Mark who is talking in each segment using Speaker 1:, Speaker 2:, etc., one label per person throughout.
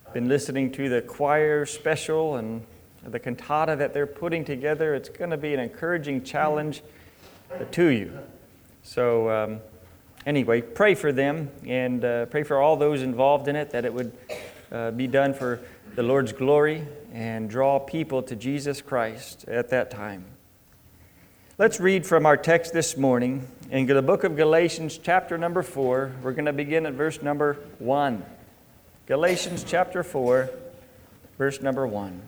Speaker 1: Been listening to the choir special and the cantata that they're putting together. It's going to be an encouraging challenge to you. So anyway, pray for them and pray for all those involved in it, that it would be done for the Lord's glory and draw people to Jesus Christ at that time. Let's read from our text this morning in the book of Galatians, chapter number 4. We're going to begin at verse number 1. Galatians chapter 4, verse number 1.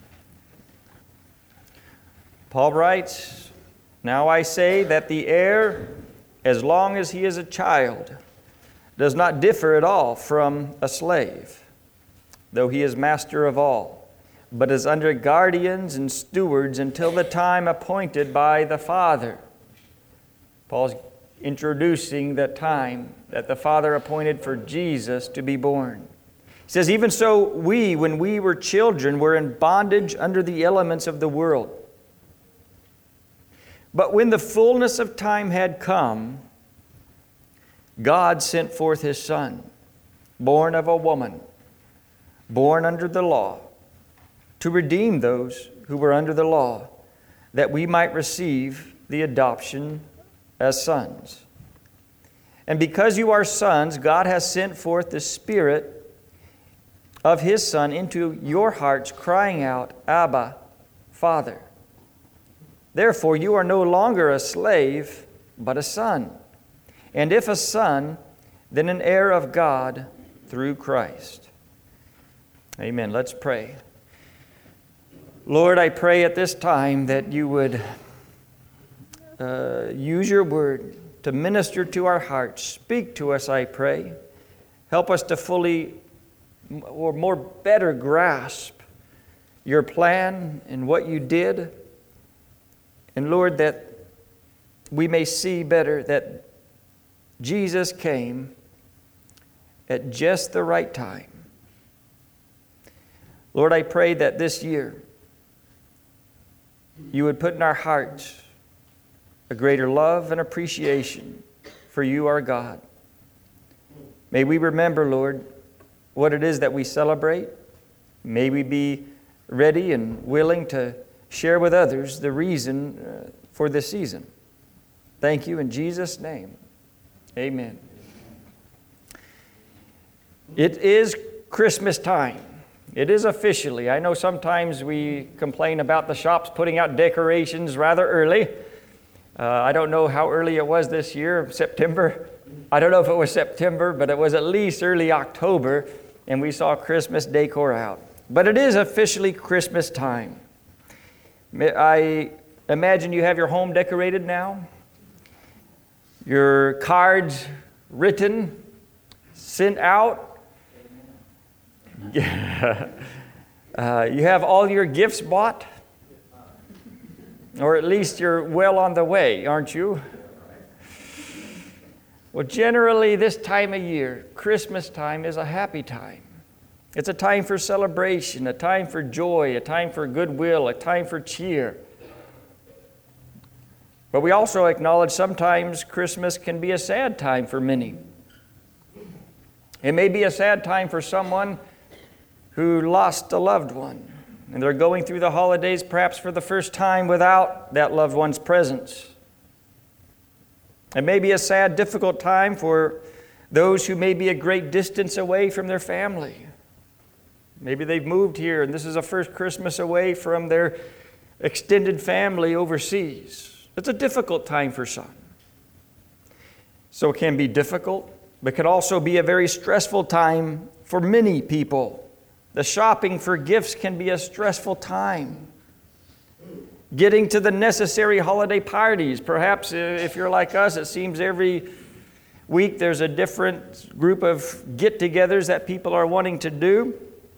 Speaker 1: Paul writes, "Now I say that the heir, as long as he is a child, does not differ at all from a slave, though he is master of all, but is under guardians and stewards until the time appointed by the Father." Paul's introducing the time that the Father appointed for Jesus to be born. He says, "Even so we, when we were children, were in bondage under the elements of the world. But when the fullness of time had come, God sent forth His Son, born of a woman, born under the law, to redeem those who were under the law, that we might receive the adoption as sons. And because you are sons, God has sent forth the Spirit of His Son into your hearts, crying out, 'Abba, Father.' Therefore you are no longer a slave, but a son. And if a son, then an heir of God through Christ." Amen. Let's pray. Lord, I pray at this time that you would use your word to minister to our hearts. Speak to us, I pray. Help us to fully or more better grasp your plan and what you did. And Lord, that we may see better that Jesus came at just the right time. Lord, I pray that this year you would put in our hearts a greater love and appreciation for you, our God. May we remember, Lord, what it is that we celebrate. May we be ready and willing to share with others the reason for this season. Thank you in Jesus' name. Amen. It is Christmas time. It is officially. I know sometimes we complain about the shops putting out decorations rather early. I don't know how early it was this year, September. I don't know if it was September, but it was at least early October, and we saw Christmas decor out. But it is officially Christmas time. I imagine you have your home decorated now, your cards written, sent out. You have all your gifts bought, or at least you're well on the way, aren't you? Well, generally this time of year, Christmas time, is a happy time. It's a time for celebration, a time for joy, a time for goodwill, a time for cheer. But we also acknowledge sometimes Christmas can be a sad time for many. It may be a sad time for someone who lost a loved one, and they're going through the holidays perhaps for the first time without that loved one's presence. It may be a sad, difficult time for those who may be a great distance away from their family. Maybe they've moved here and this is a first Christmas away from their extended family overseas. It's a difficult time for some. So it can be difficult, but can also be a very stressful time for many people. The shopping for gifts can be a stressful time. Getting to the necessary holiday parties. Perhaps if you're like us, it seems every week there's a different group of get-togethers that people are wanting to do.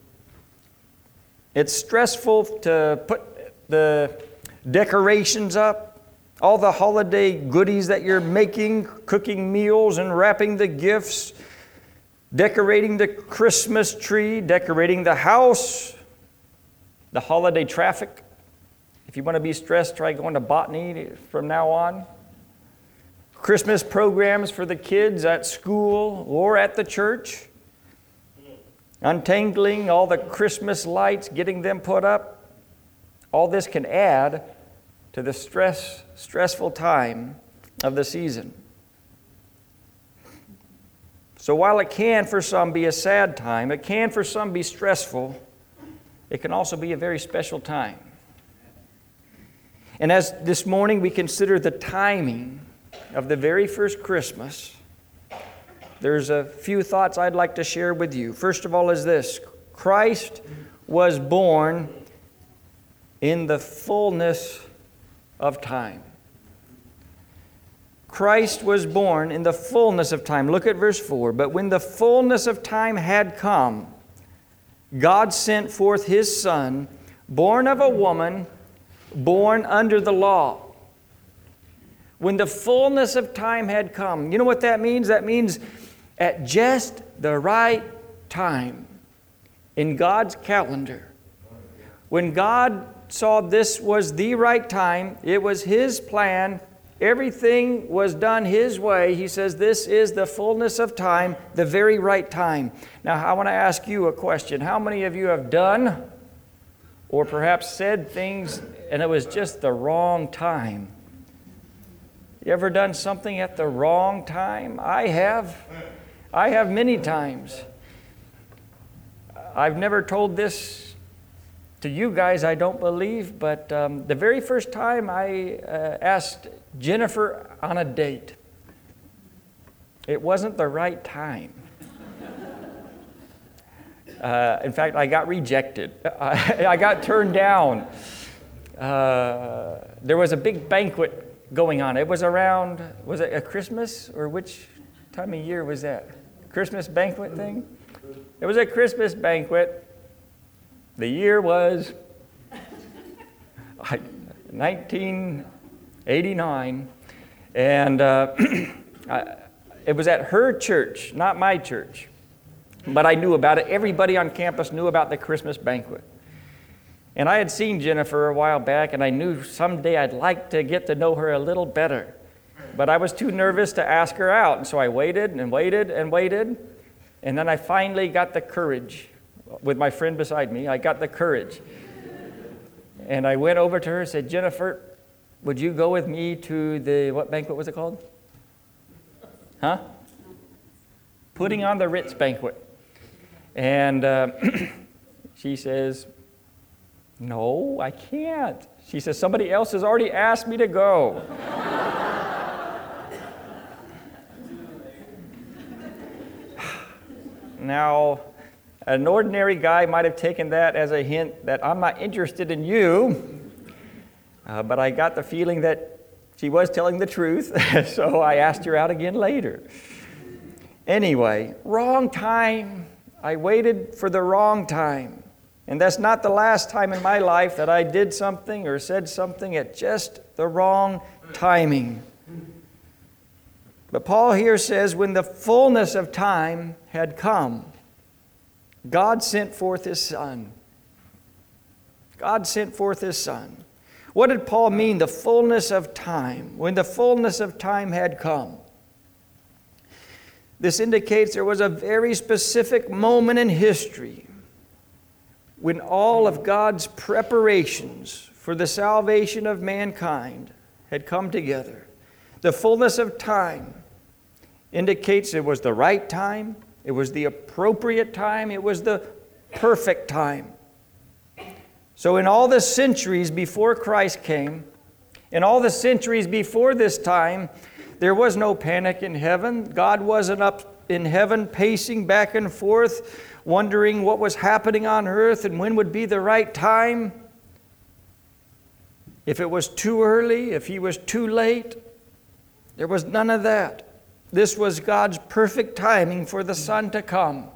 Speaker 1: It's stressful to put the decorations up, all the holiday goodies that you're making, cooking meals and wrapping the gifts, decorating the Christmas tree, decorating the house, the holiday traffic. If you want to be stressed, try going to botany from now on. Christmas programs for the kids at school or at the church. untangling all the Christmas lights, getting them put up, all this can add to the stressful time of the season. So while it can for some be a sad time, it can for some be stressful, it can also be a very special time. And as this morning we consider the timing of the very first Christmas, there's a few thoughts I'd like to share with you. First of all is this: Christ was born in the fullness of time. Christ was born in the fullness of time. Look at verse 4. But when the fullness of time had come, God sent forth His Son, born of a woman, born under the law. When the fullness of time had come. You know what that means? That means at just the right time in God's calendar. When God saw this was the right time, it was His plan, everything was done His way. He says this is the fullness of time, the very right time. Now I want to ask you a question. How many of you have done or perhaps said things and it was just the wrong time? You ever done something at the wrong time? I have. I have many times. I've never told this to you guys, I don't believe, but the very first time I asked Jennifer on a date, it wasn't the right time. In fact, I got rejected. I got turned down. There was a big banquet going on. It was around, was it a Christmas or which time of year was that? Christmas banquet thing? It was a Christmas banquet. The year was 1989, and it was at her church, not my church, but I knew about it. Everybody on campus knew about the Christmas banquet. And I had seen Jennifer a while back, and I knew someday I'd like to get to know her a little better. But I was too nervous to ask her out, and so I waited and waited and waited, and then I finally got the courage. With my friend beside me, I got the courage. And I went over to her and said, Jennifer, would you go with me to the, what banquet was it called? Huh? Putting on the Ritz banquet. And she says, no, I can't. She says, somebody else has already asked me to go. Now, an ordinary guy might have taken that as a hint that I'm not interested in you, but I got the feeling that she was telling the truth, so I asked her out again later. Anyway, wrong time. I waited for the wrong time. And that's not the last time in my life that I did something or said something at just the wrong timing. But Paul here says, when the fullness of time had come, God sent forth His Son. God sent forth His Son. What did Paul mean, the fullness of time? When the fullness of time had come. This indicates there was a very specific moment in history when all of God's preparations for the salvation of mankind had come together. The fullness of time indicates it was the right time, it was the appropriate time, it was the perfect time. So in all the centuries before Christ came, in all the centuries before this time, there was no panic in heaven. God wasn't up in heaven pacing back and forth, wondering what was happening on earth and when would be the right time. If it was too early, if He was too late, there was none of that. This was God's perfect timing for the Son to come.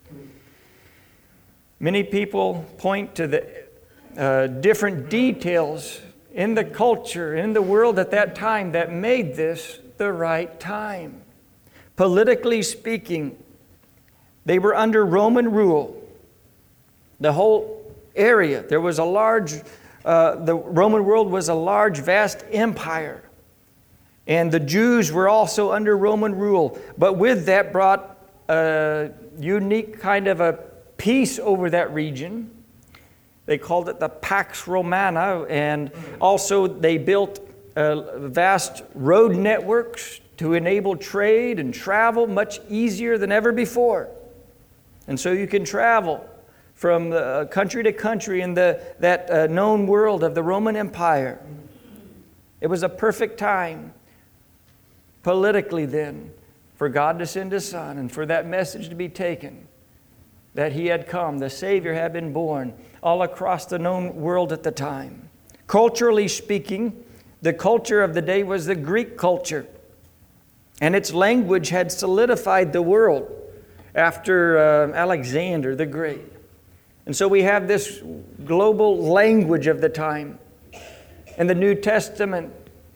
Speaker 1: Many people point to the different details in the culture, in the world at that time that made this the right time. Politically speaking, they were under Roman rule. The whole area, there was a large, the Roman world was a large, vast empire. And the Jews were also under Roman rule. But with that brought a unique kind of a peace over that region. They called it the Pax Romana, and also they built vast road networks to enable trade and travel much easier than ever before. And so you can travel from country to country in that known world of the Roman Empire. It was a perfect time politically then for God to send His Son and for that message to be taken, that He had come, the Savior had been born all across the known world at the time. Culturally speaking, the culture of the day was the Greek culture, and its language had solidified the world after Alexander the Great. And so we have this global language of the time. And the New Testament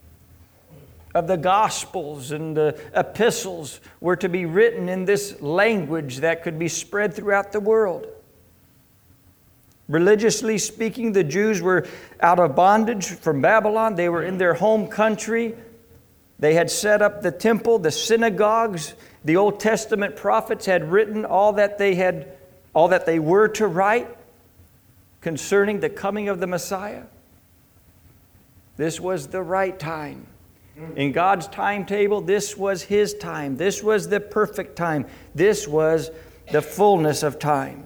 Speaker 1: of the Gospels and the epistles were to be written in this language that could be spread throughout the world. Religiously speaking, the Jews were out of bondage from Babylon. They were in their home country. They had set up the temple, the synagogues. The Old Testament prophets had written all that they were to write concerning the coming of the Messiah. This was the right time. In God's timetable, this was His time. This was the perfect time. This was the fullness of time.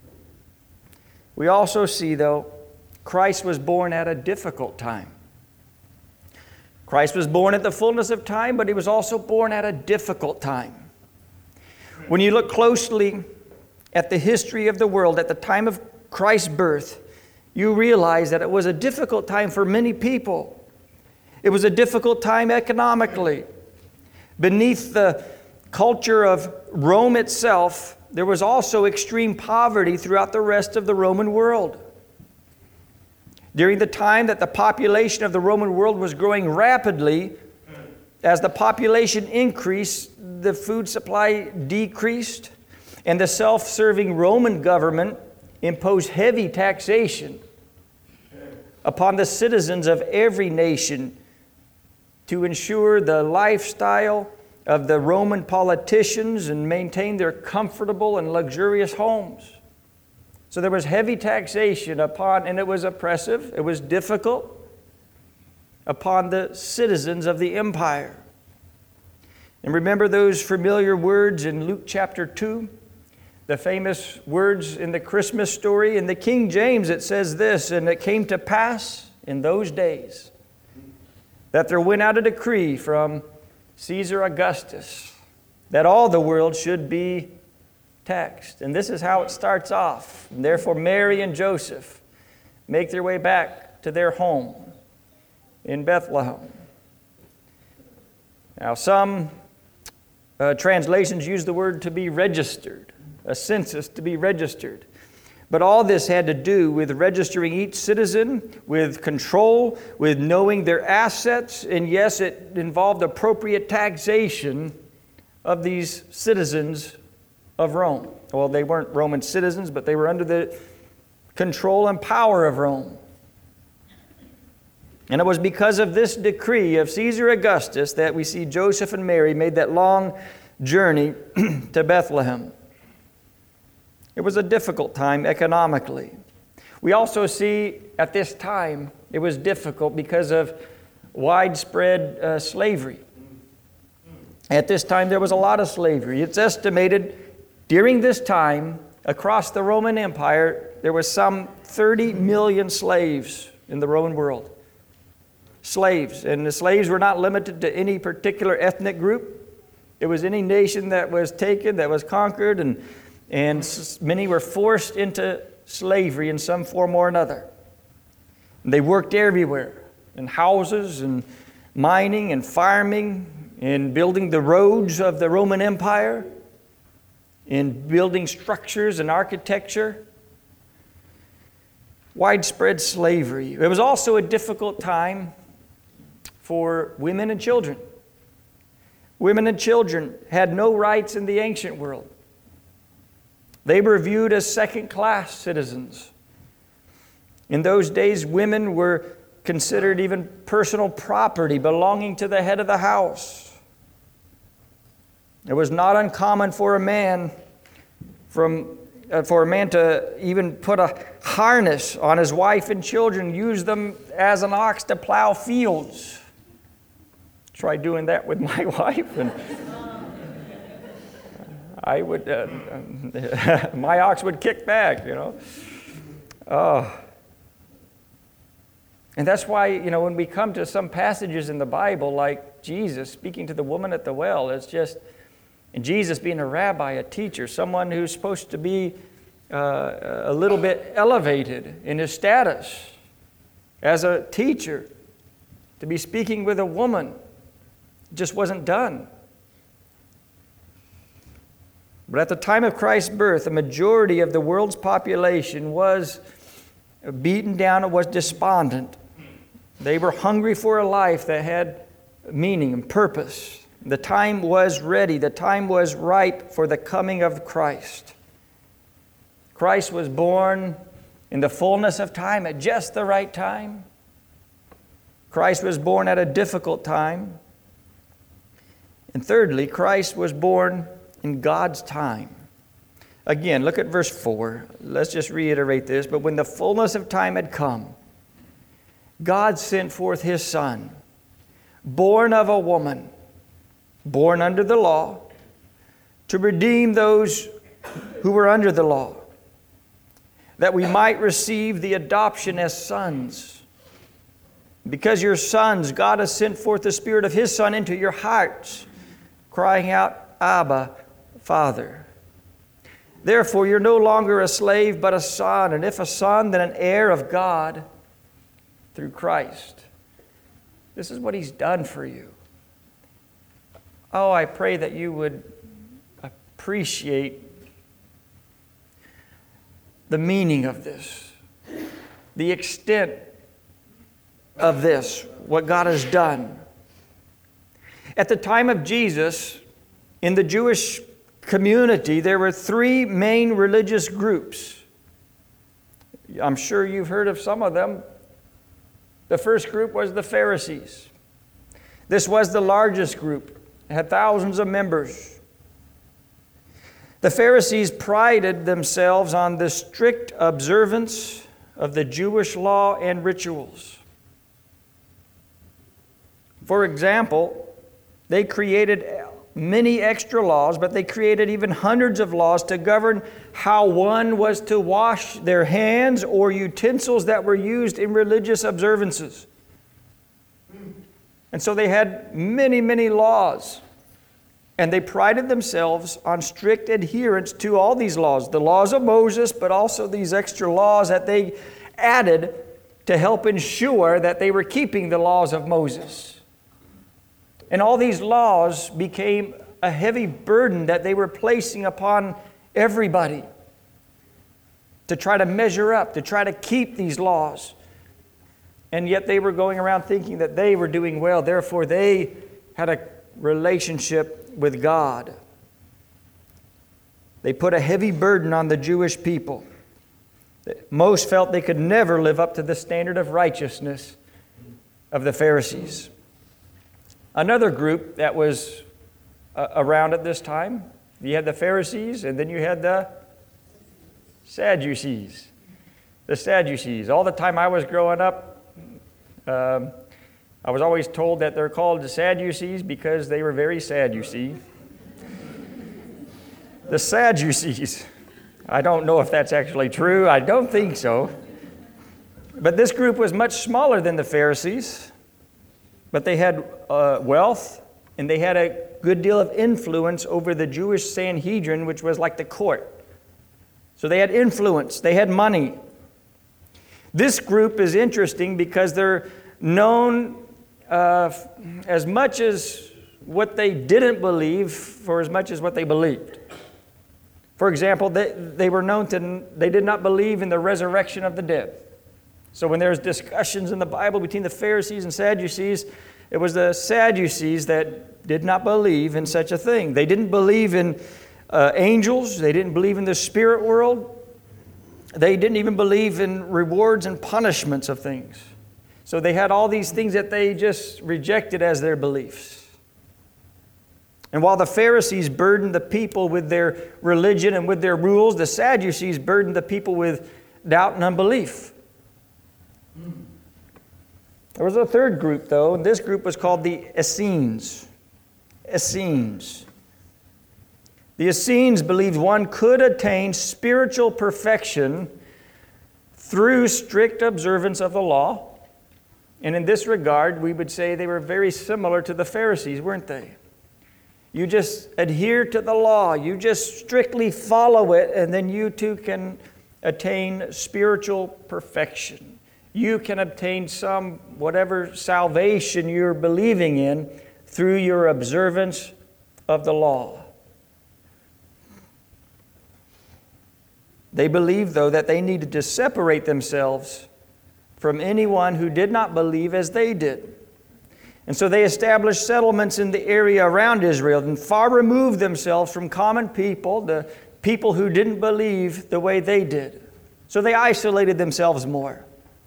Speaker 1: We also see, though, Christ was born at a difficult time. Christ was born at the fullness of time, but He was also born at a difficult time. When you look closely at the history of the world at the time of Christ's birth, you realize that it was a difficult time for many people. It was a difficult time economically. Beneath the culture of Rome itself, there was also extreme poverty throughout the rest of the Roman world. During the time that the population of the Roman world was growing rapidly, as the population increased, the food supply decreased, and the self-serving Roman government imposed heavy taxation upon the citizens of every nation to ensure the lifestyle of the Roman politicians and maintain their comfortable and luxurious homes. So there was heavy taxation upon, and it was oppressive, it was difficult upon the citizens of the empire. And remember those familiar words in Luke chapter 2? The famous words in the Christmas story. In the King James it says this, "And it came to pass in those days that there went out a decree from Caesar Augustus that all the world should be taxed." And this is how it starts off. "And therefore Mary and Joseph make their way back to their home in Bethlehem." Now some translations use the word to be registered, a census to be registered. But all this had to do with registering each citizen, with control, with knowing their assets, and yes, it involved appropriate taxation of these citizens of Rome. Well, they weren't Roman citizens, but they were under the control and power of Rome. And it was because of this decree of Caesar Augustus that we see Joseph and Mary made that long journey to Bethlehem. It was a difficult time economically. We also see at this time it was difficult because of widespread slavery. At this time there was a lot of slavery. It's estimated during this time across the Roman Empire there was some 30 million slaves in the Roman world. Slaves. And the slaves were not limited to any particular ethnic group. It was any nation that was taken, that was conquered, and many were forced into slavery in some form or another. And they worked everywhere, in houses and mining and farming, in building the roads of the Roman Empire, in building structures and architecture. Widespread slavery. It was also a difficult time for women and children. Women and children had no rights in the ancient world. They were viewed as second-class citizens. In those days, women were considered even personal property belonging to the head of the house. It was not uncommon for a man from for a man to even put a harness on his wife and children, use them as an ox to plow fields. Try doing that with my wife, and I would, my ox would kick back, And that's why, when we come to some passages in the Bible, like Jesus speaking to the woman at the well, it's just, and Jesus being a rabbi, a teacher, someone who's supposed to be a little bit elevated in his status as a teacher, to be speaking with a woman, just wasn't done. But at the time of Christ's birth, a majority of the world's population was beaten down and was despondent. They were hungry for a life that had meaning and purpose. The time was ready. The time was ripe for the coming of Christ. Christ was born in the fullness of time, at just the right time. Christ was born at a difficult time. And thirdly, Christ was born in God's time. Again, look at verse 4. Let's just reiterate this. But when the fullness of time had come, God sent forth His Son, born of a woman, born under the law, to redeem those who were under the law, that we might receive the adoption as sons. Because you're sons, God has sent forth the Spirit of His Son into your hearts, crying out, Abba, Father. Therefore, you're no longer a slave, but a son, and if a son, then an heir of God through Christ. This is what He's done for you. Oh, I pray that you would appreciate the meaning of this, the extent of this, what God has done. At the time of Jesus, in the Jewish community, there were three main religious groups. I'm sure you've heard of some of them. The first group was the Pharisees. This was the largest group. It had thousands of members. The Pharisees prided themselves on the strict observance of the Jewish law and rituals. For example, they created many extra laws, but they created even hundreds of laws to govern how one was to wash their hands or utensils that were used in religious observances. And so they had many, many laws. And they prided themselves on strict adherence to all these laws, the laws of Moses, but also these extra laws that they added to help ensure that they were keeping the laws of Moses. And all these laws became a heavy burden that they were placing upon everybody to try to measure up, to try to keep these laws. And yet they were going around thinking that they were doing well, therefore they had a relationship with God. They put a heavy burden on the Jewish people. Most felt they could never live up to the standard of righteousness of the Pharisees. Another group that was around at this time, you had the Pharisees, and then you had the Sadducees. The Sadducees. All the time I was growing up, I was always told that they're called the Sadducees because they were very sad, you see. The Sadducees. I don't know if that's actually true. I don't think so. But this group was much smaller than the Pharisees. But they had wealth, and they had a good deal of influence over the Jewish Sanhedrin, which was like the court. So they had influence. They had money. This group is interesting because they're known as much as what they didn't believe for as much as what they believed. For example, they were known to, they did not believe in the resurrection of the dead. So when there's discussions in the Bible between the Pharisees and Sadducees, it was the Sadducees that did not believe in such a thing. They didn't believe in angels. They didn't believe in the spirit world. They didn't even believe in rewards and punishments of things. So they had all these things that they just rejected as their beliefs. And while the Pharisees burdened the people with their religion and with their rules, the Sadducees burdened the people with doubt and unbelief. There was a third group, though, and this group was called the Essenes. Essenes. The Essenes believed one could attain spiritual perfection through strict observance of the law. And in this regard, we would say they were very similar to the Pharisees, weren't they? You just adhere to the law. You just strictly follow it, and then you too can attain spiritual perfection. You can obtain whatever salvation you're believing in through your observance of the law. They believed, though, that they needed to separate themselves from anyone who did not believe as they did. And so they established settlements in the area around Israel and far removed themselves from common people, the people who didn't believe the way they did. So they isolated themselves more.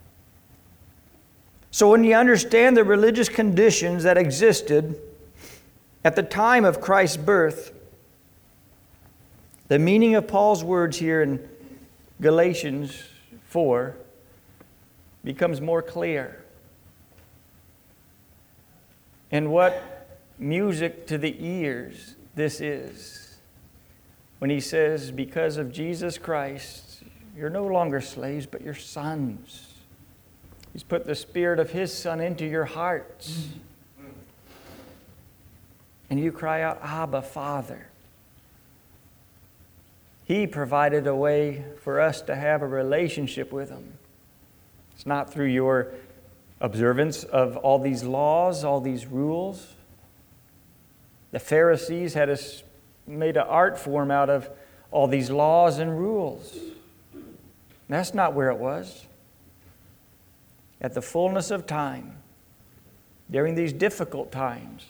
Speaker 1: So when you understand the religious conditions that existed at the time of Christ's birth, the meaning of Paul's words here in Galatians 4 becomes more clear. And what music to the ears this is when he says, because of Jesus Christ, you're no longer slaves, but you're sons. He's put the Spirit of His Son into your hearts. And you cry out, Abba, Father. He provided a way for us to have a relationship with Him. It's not through your observance of all these laws, all these rules. The Pharisees had made an art form out of all these laws and rules. That's not where it was. At the fullness of time, during these difficult times,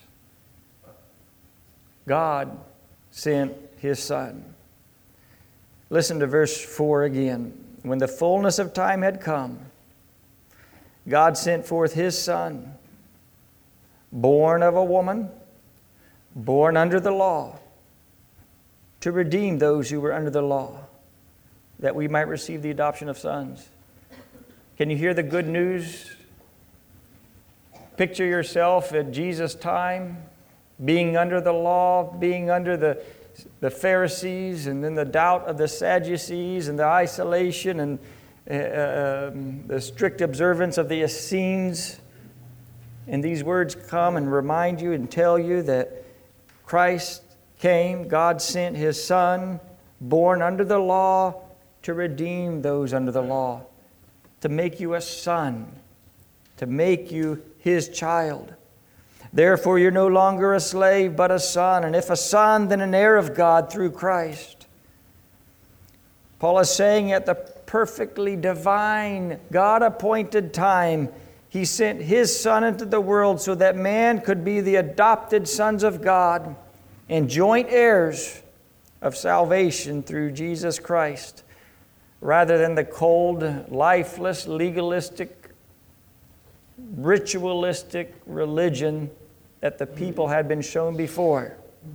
Speaker 1: God sent His Son. Listen to verse 4 again. When the fullness of time had come, God sent forth His Son, born of a woman, born under the law, to redeem those who were under the law, that we might receive the adoption of sons. Can you hear the good news? Picture yourself at Jesus' time, being under the law, being under the Pharisees, and then the doubt of the Sadducees, and the isolation, and the strict observance of the Essenes. And these words come and remind you and tell you that Christ came, God sent His Son, born under the law, to redeem those under the law, to make you a son, to make you His child. Therefore, you're no longer a slave, but a son. And if a son, then an heir of God through Christ. Paul is saying at the perfectly divine, God-appointed time, He sent His Son into the world so that man could be the adopted sons of God and joint heirs of salvation through Jesus Christ, rather than the cold, lifeless, legalistic, ritualistic religion that the people had been shown before.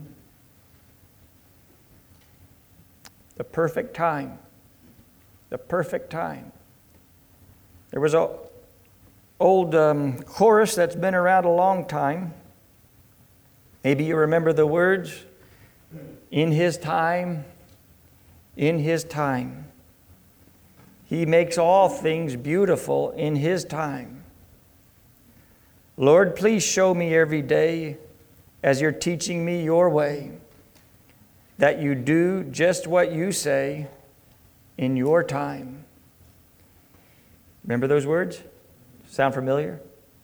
Speaker 1: The perfect time. The perfect time. There was an old chorus that's been around a long time. Maybe you remember the words. In His time, in His time. He makes all things beautiful in His time. Lord, please show me every day as You're teaching me Your way, that You do just what You say in Your time. Remember those words? Sound familiar?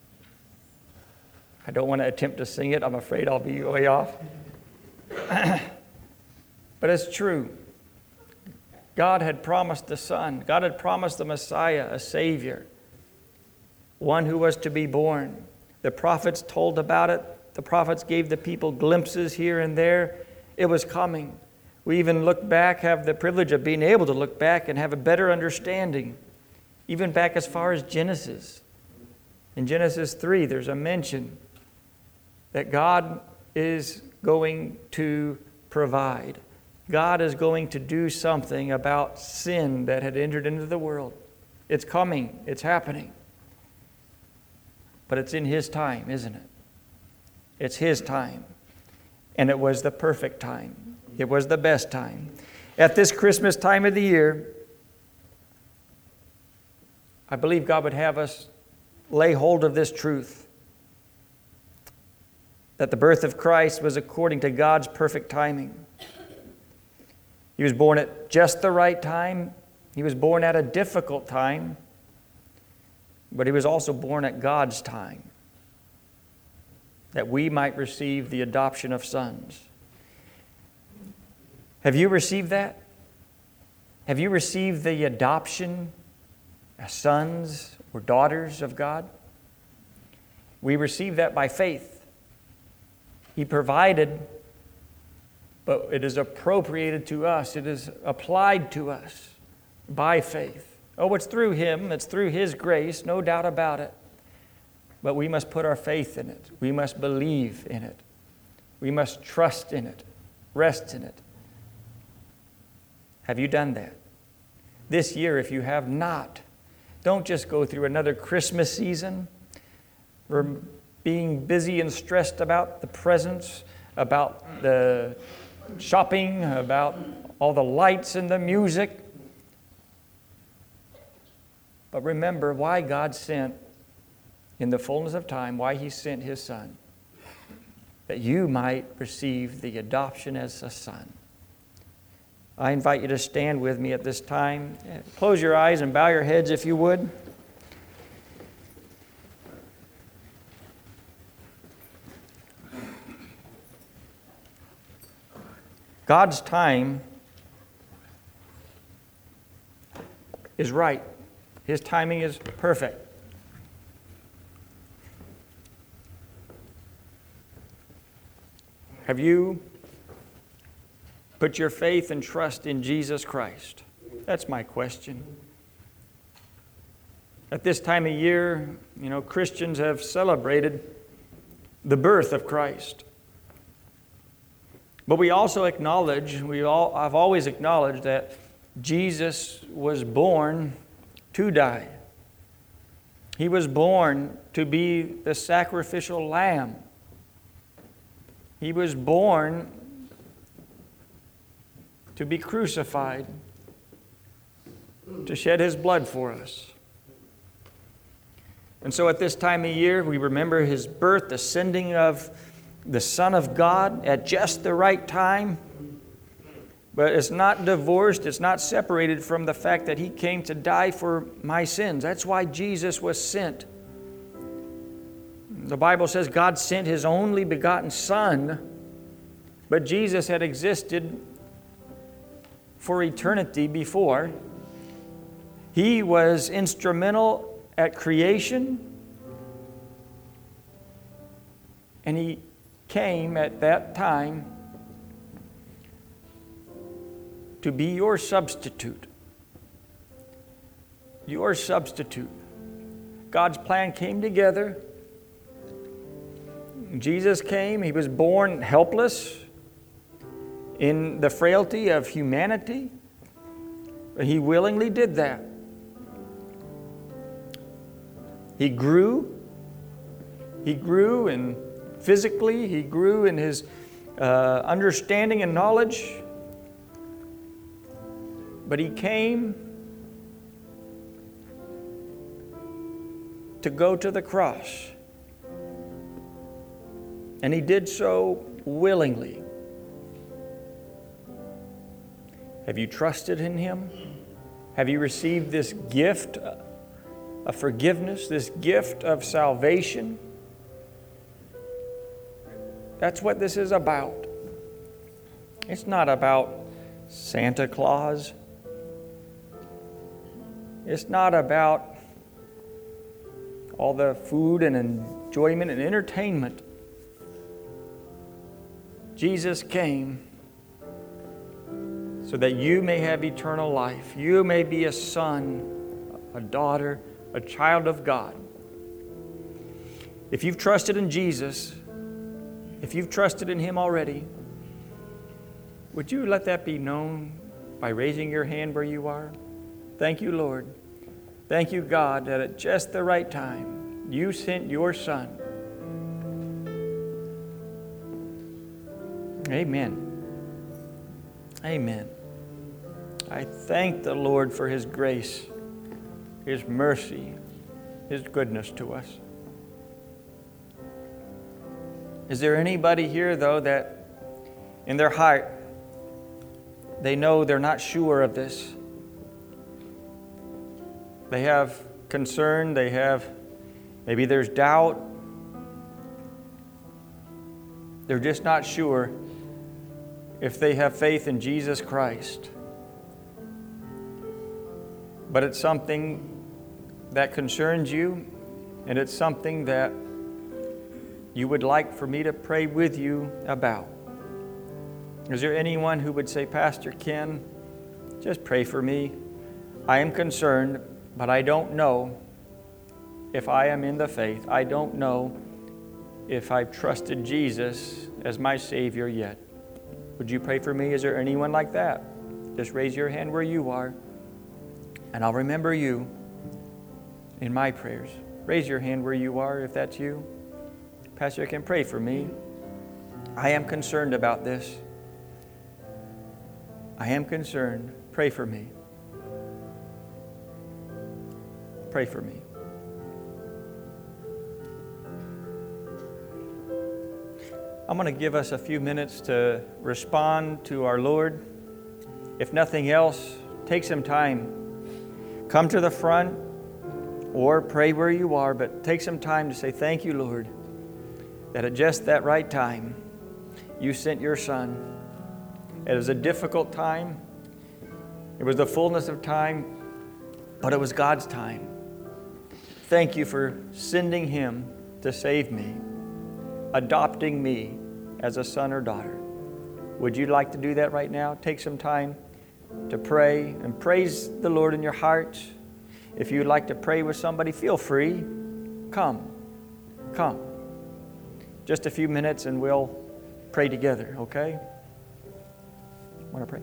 Speaker 1: I don't want to attempt to sing it. I'm afraid I'll be way off. But it's true. God had promised the Son. God had promised the Messiah, a Savior, one who was to be born. The prophets told about it. The prophets gave the people glimpses here and there. It was coming. We even look back, have the privilege of being able to look back and have a better understanding, even back as far as Genesis. In Genesis 3, there's a mention that God is going to provide. God is going to do something about sin that had entered into the world. It's coming. It's happening. But it's in His time, isn't it? It's His time. And it was the perfect time. It was the best time. At this Christmas time of the year, I believe God would have us lay hold of this truth, that the birth of Christ was according to God's perfect timing. He was born at just the right time. He was born at a difficult time, but He was also born at God's time, that we might receive the adoption of sons. Have you received that? Have you received the adoption as sons or daughters of God? We receive that by faith. He provided, but it is appropriated to us. It is applied to us by faith. Oh, it's through Him. It's through His grace, no doubt about it. But we must put our faith in it. We must believe in it. We must trust in it, rest in it. Have you done that? This year, if you have not, don't just go through another Christmas season. We're being busy and stressed about the presents, about the shopping, about all the lights and the music. But remember why God sent, in the fullness of time, why He sent His Son, that you might receive the adoption as a son. I invite you to stand with me at this time. Close your eyes and bow your heads if you would. God's time is right. His timing is perfect. Have you put your faith and trust in Jesus Christ? That's my question. At this time of year, Christians have celebrated the birth of Christ. But we also acknowledge, I've always acknowledged that Jesus was born to die. He was born to be the sacrificial lamb. He was born to be crucified, to shed His blood for us. And so at this time of year, we remember His birth, the sending of the Son of God at just the right time. But it's not divorced, it's not separated from the fact that He came to die for my sins. That's why Jesus was sent. The Bible says God sent His only begotten Son, but Jesus had existed for eternity before. He was instrumental at creation, and He came at that time to be your substitute. Your substitute. God's plan came together. Jesus came. He was born helpless in the frailty of humanity. He willingly did that. He grew. He grew in physically. He grew in His understanding and knowledge. But He came to go to the cross. And He did so willingly. Have you trusted in Him? Have you received this gift of forgiveness, this gift of salvation? That's what this is about. It's not about Santa Claus. It's not about all the food and enjoyment and entertainment. Jesus came so that you may have eternal life. You may be a son, a daughter, a child of God. If you've trusted in Jesus, If you've trusted in Him already, would you let that be known by raising your hand where you are? Thank you, Lord. Thank you, God, that at just the right time, you sent your Son. Amen. Amen. I thank the Lord for His grace, His mercy, His goodness to us. Is there anybody here, though, that in their heart, they know they're not sure of this? They have concern, maybe there's doubt. They're just not sure if they have faith in Jesus Christ. But it's something that concerns you, and it's something that you would like for me to pray with you about. Is there anyone who would say, Pastor Ken, just pray for me? I am concerned, but I don't know if I am in the faith. I don't know if I've trusted Jesus as my Savior yet. Would you pray for me? Is there anyone like that? Just raise your hand where you are, and I'll remember you in my prayers. Raise your hand where you are if that's you. Pastor Ken, pray for me. I am concerned about this. I am concerned. Pray for me. Pray for me. I'm going to give us a few minutes to respond to our Lord. If nothing else, take some time. Come to the front or pray where you are, but take some time to say, thank you, Lord, that at just that right time, you sent your Son. It was a difficult time. It was the fullness of time, but it was God's time. Thank you for sending Him to save me, adopting me as a son or daughter. Would you like to do that right now? Take some time to pray and praise the Lord in your heart. If you'd like to pray with somebody, feel free. Come. Just a few minutes and we'll pray together, okay? Want to pray?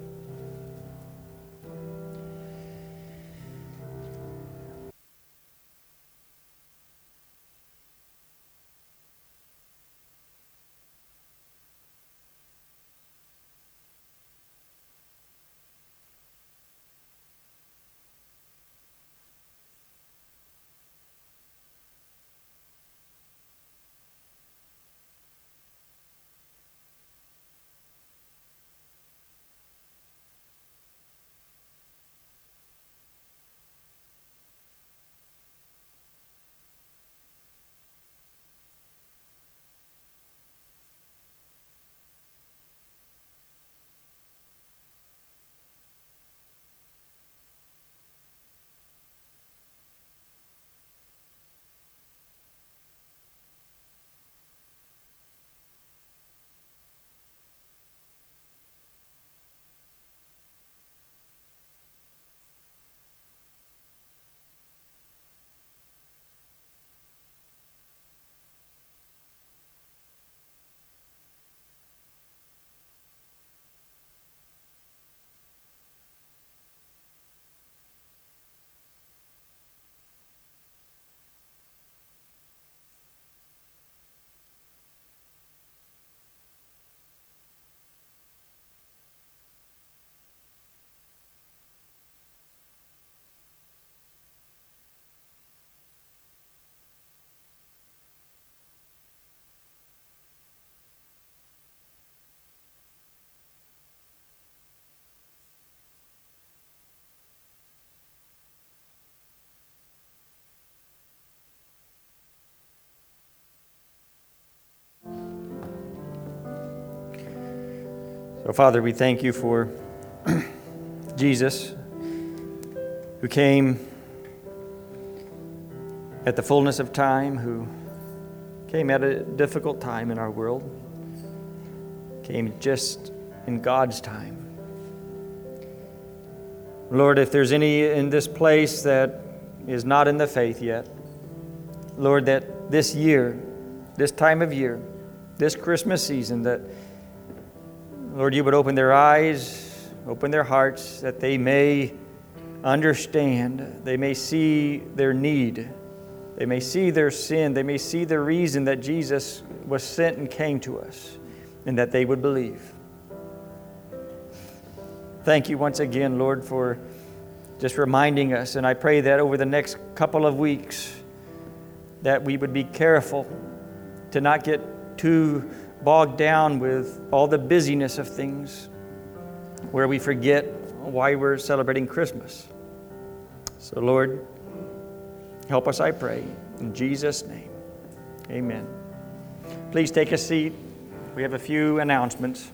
Speaker 1: So, Father, we thank you for Jesus, who came at the fullness of time, who came at a difficult time in our world, came just in God's time. Lord, if there's any in this place that is not in the faith yet, Lord, that this year, this time of year, this Christmas season, that, Lord, you would open their eyes, open their hearts, that they may understand, they may see their need, they may see their sin, they may see the reason that Jesus was sent and came to us, and that they would believe. Thank you once again, Lord, for just reminding us, and I pray that over the next couple of weeks that we would be careful to not get too bogged down with all the busyness of things where we forget why we're celebrating Christmas. So, Lord, help us, I pray, in Jesus' name. Amen. Please take a seat. We have a few announcements.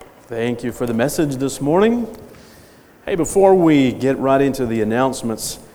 Speaker 2: Thank you for the message this morning. Hey, before we get right into the announcements,